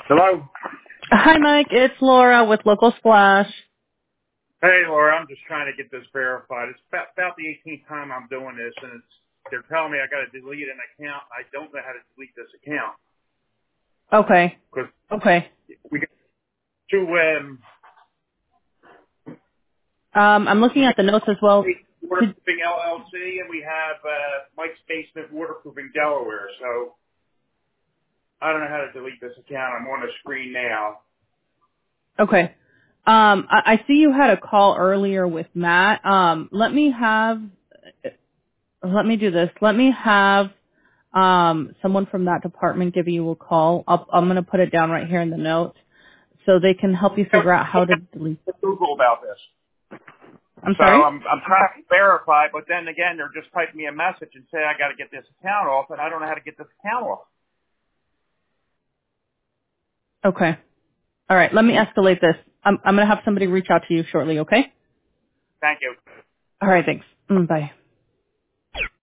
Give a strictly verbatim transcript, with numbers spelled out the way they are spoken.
Hello? Hi, Mike. It's Laura with Local Splash. Hey, Laura, I'm just trying to get this verified. It's about, about the eighteenth time I'm doing this, and it's they're telling me I got to delete an account. I don't know how to delete this account Okay. because Okay. we got two, um, Um, I'm looking we at got the notes as well. Did, Waterproofing L L C, and we have uh, Mike's Basement Waterproofing Delaware. So I don't know how to delete this account. I'm on the screen now. okay. Um, I, I see you had a call earlier with Matt. Um, let me have, let me do this. Let me have um, someone from that department give you a call. I'll, I'm going to put it down right here in the notes so they can help you figure out how to delete. Google about this. I'm So sorry? I'm I'm trying to verify, but then again, they're just typing me a message and say I got to get this account off, and I don't know how to get this account off. Okay. All right. Let me escalate this. I'm, I'm going to have somebody reach out to you shortly, okay? Thank you. All right. Thanks. Mm, bye.